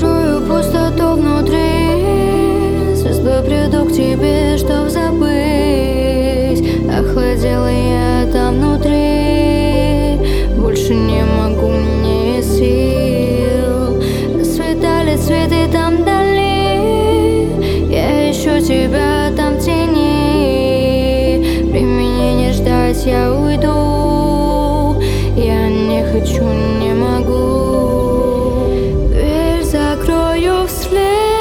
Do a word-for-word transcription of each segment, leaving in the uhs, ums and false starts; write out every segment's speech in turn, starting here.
закрою пустоту внутри. Звездой приду к тебе, чтоб забыть. Охладела я там внутри, больше не могу, мне сил. Расцветали цветы там вдали, я ищу тебя там в тени. Времени не ждать, я уйду. Я не хочу, не могу. Дверь закрою вслед,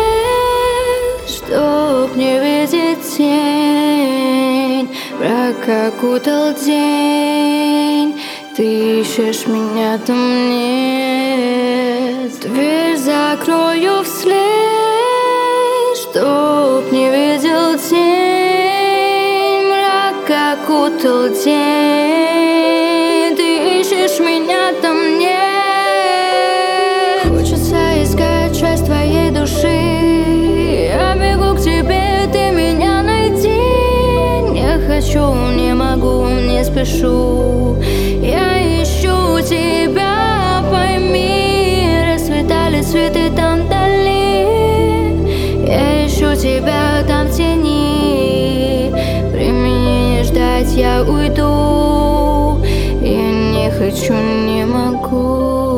чтоб не видеть тень. Мрак окутал день, ты ищешь меня, там нет. Дверь закрою вслед, чтоб не видел тень. Мрак окутал день, ты ищешь меня, там нет. Хочется искать часть твоей души. Я бегу к тебе, ты меня найди. Не хочу, не могу, не спешу. Я ищу тебя, пойми. Расцветали цветы там вдали, я ищу тебя там в тени. Времени не ждать, я уйду. Я не хочу, не могу.